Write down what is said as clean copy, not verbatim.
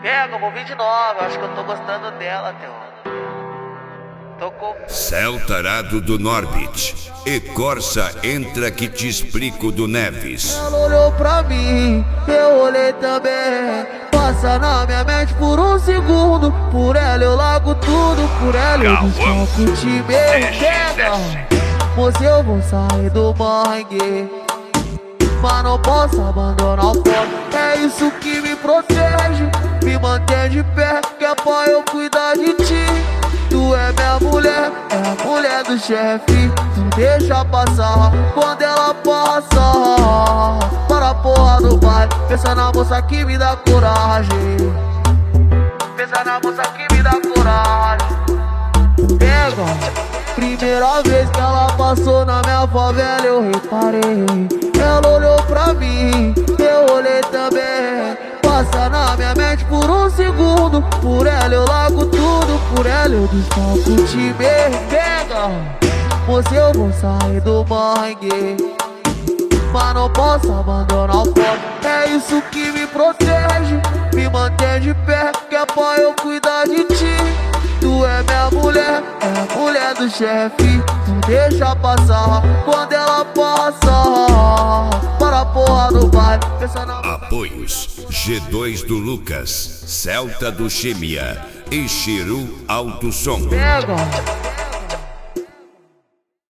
Pega, vou vir de novo, acho que eu tô gostando dela, teu. Tocou. Céu Tarado do Norbit e Corsa Entra que te explico do Neves. Ela olhou pra mim, eu olhei também. Passa na minha mente por um segundo. Por ela eu largo tudo, por ela eu desfoco o time. Pega, moça, eu vou sair do mangue, mas não posso abandonar o foco. É isso que me protege, me mantém de pé, que é pra eu cuidar de ti. Tu é minha mulher, é a mulher do chefe. Não deixa passar quando ela passa. Para a porra do baile, pensa na moça que me dá coragem. Pensa na moça que me dá coragem. Pega. Primeira vez que ela passou na minha favela eu reparei. Ela olhou pra mim, eu olhei também. Passa na minha mente por um segundo. Por ela eu largo tudo, por ela eu desfoco o time. Pega, moça, eu vou sair do mangue, mas não posso abandonar o foco. É isso que me protege, me mantém de pé, que é pra eu cuidar de ti. Tu é minha mulher, é a mulher do chefe. Não deixa passar quando ela passa. Para a porra do baile, pensa na... Apoios G2 do Lucas, Celta do Chemia e Chiru Alto Som. Pega.